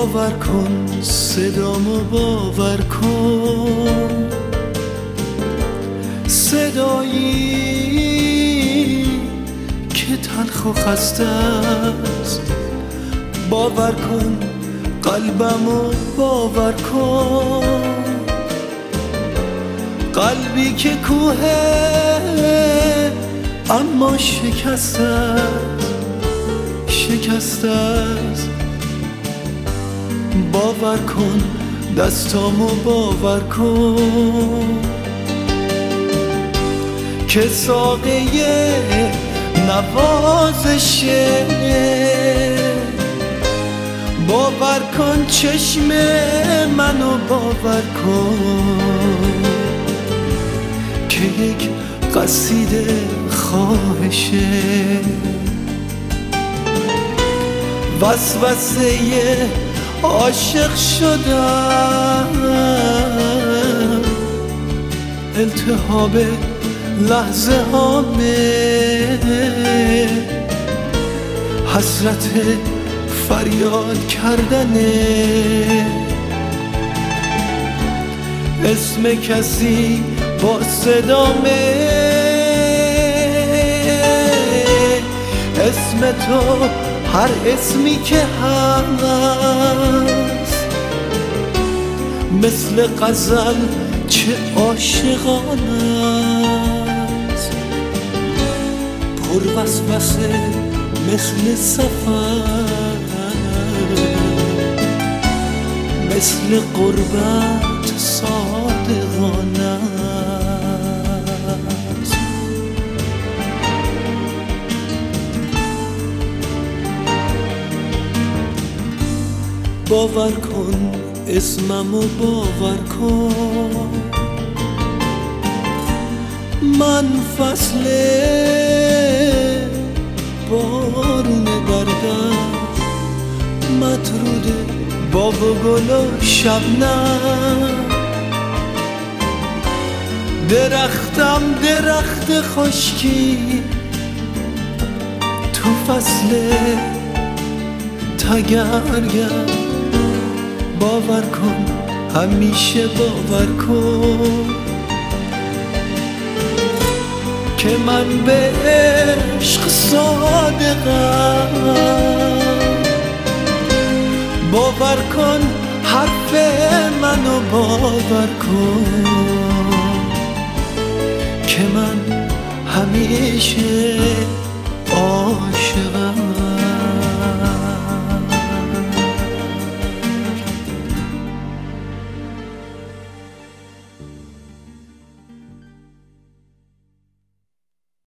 باور کن صدامو باور کن، صدایی که تلخ و خسته است. باور کن قلبمو باور کن، قلبی که کوهه اما شکسته است، شکسته است. باور کن دستامو باور کن که ساقه نوازشه. باور کن چشم منو باور کن که یک قصیده خواهشه. وسوسه عاشق شدم، التهاب لحظه هامه، حسرت فریاد کردنه. اسم کسی با صدامه، اسم تو هر اسمی که هست، مثل غزل چه عاشقانه است. پر وسوسه مثل سفر، مثل قربت صادقانه است. باور کن اسممو باور کن، من فصل بارون دردم، مطرود باغ و گل و شبنم. درختم درخت خشکی تو فصل تگرگم. باور کن همیشه باور کن که من به عشق صادقم. باور کن حرف منو باور کن که من همیشه عاشقم.